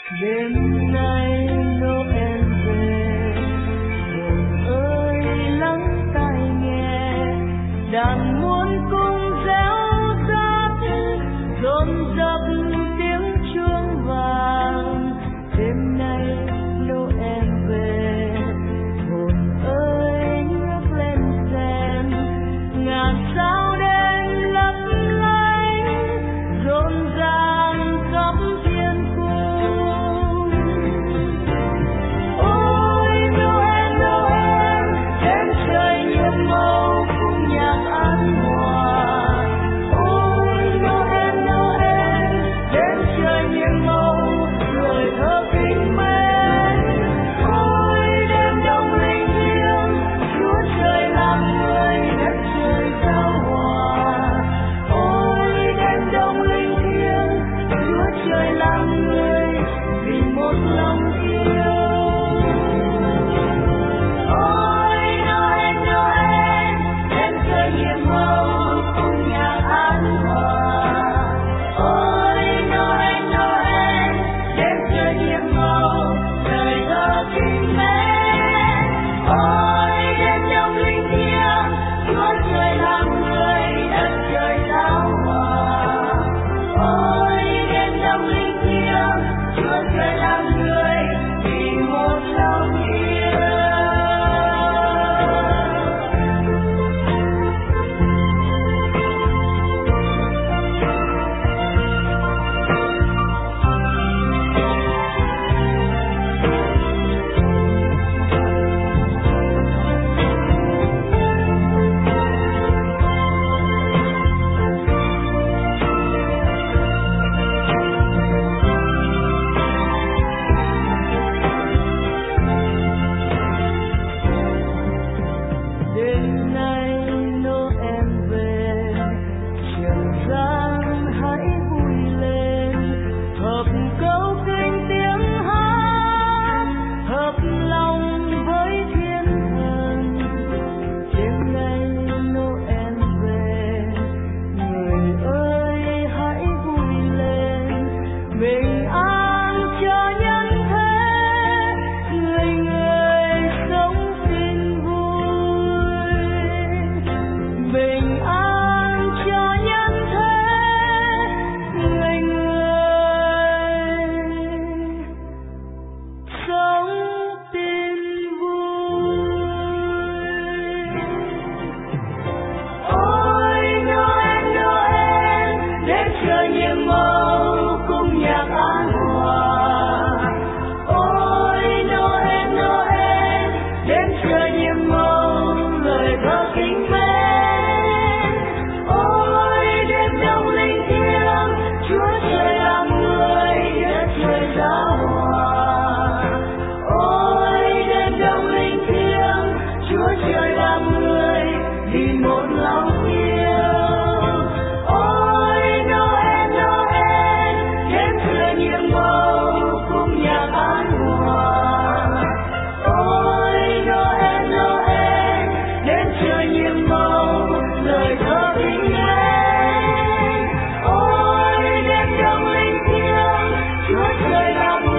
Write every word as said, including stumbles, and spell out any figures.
Đêm nay Noel về, hồn ơi lắng tai nghe, đàn muôn cung réo rắt, dồn dập tiếng chuông vàng. Đêm nay Noel về, hồn ơi ngước lên xem, ngàn sao đêm lấp lánh, rộn ràng khắp thiên cung. Ôi Noel Noel, đêm trời nhiệm màu cùng nhạc an hòa. Ôi Noel Noel, đêm trời nhiệm màu lời thơ kính mến. Ôi đêm đông linh thiêng, Chúa trời làm người, đất trời giao hòa. Ôi đêm đông linh thiêng, Chúa trời làm người, vì một lòng yêu. Ôi Noel Noel, đêm trời nhiệm màu cùng nhạc an hòa. Ôi Noel Noel, đêm trời nhiệm màu lời thơ kính mến. Ôi đêm đông linh thiêng, Chúa trời làm người, đất trời giao hòa. Ôi đêm đông linh thiêng, Chúa trời làm người, vì một lòng yêu. Đêm nay Noel về, trường giang hãy vui lên, hợp câu kinh tiếng hát, hợp lòng với thiên thần. Đêm nay Noel về, người ơi hãy vui lên, bình an cho nhân thế, người người sống tin vui. Bình an cho nhân thế, người người sống tin vui. Ôi Noel Noel, đêm trời nhiệm màu cùng nhạc an hòa. Ôi Noel Noel, đêm trời nhiệm màu lời thơ kính mến. Ôi đêm đông linh thiêng, Chúa trời làm người, đất trời giao hòa. Ôi đêm đông linh thiêng, Chúa trời làm người, vì một lòng yêu. Ôi Noel Noel, đêm trời nhiệm màu cùng nhạc an hòa. Ôi Noel Noel, đêm trời nhiệm màu lời thơ kính mến. Ôi đêm đông linh thiêng, Chúa trời làm